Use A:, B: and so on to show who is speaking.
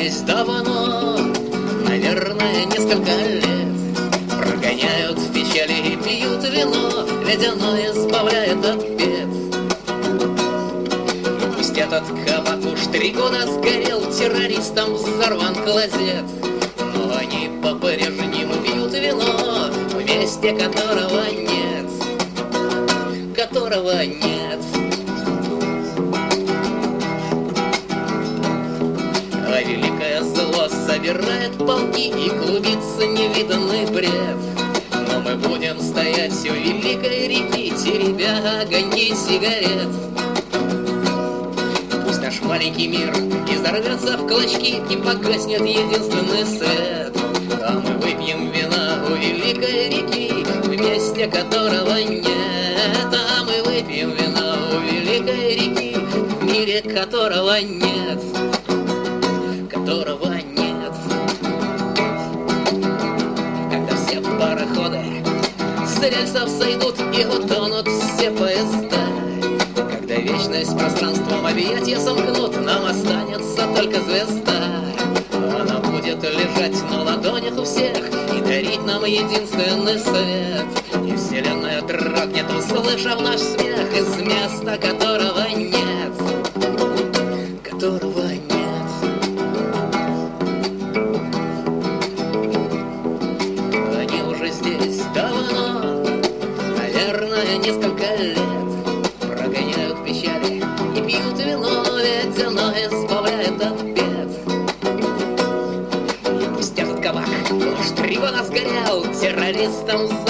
A: здесь давно, наверное, несколько лет. Прогоняют печали и пьют вино, ледяное избавляет от бед. И пусть этот кабак уж 3 года сгорел, террористам взорван клозет, но они по-прежнему пьют вино, в месте которого нет, которого нет. А великое зло собирает полки, и клубится невиданный бред. Но мы будем стоять у великой реки, теребя огоньки сигарет. Пусть наш маленький мир изорвется в клочки и погаснет единственный свет, а мы выпьем вина у великой реки, в месте которого нет. А мы выпьем вина у великой реки, в мире которого нет, которого нет. Когда все пароходы с рельсов сойдут и утонут все поезда, когда вечность пространством объятия сомкнут, нам останется только звезда. Она будет лежать на ладонях у всех и дарить нам единственный свет. И вселенная дрогнет, услышав наш смех, из места которого нет, которого нет. Они уже здесь давно, наверное, несколько лет. Прогоняют печали и пьют вино, ведь оно избавляет от бед. И пусть этот кабак уж 3 года сгорел, террористам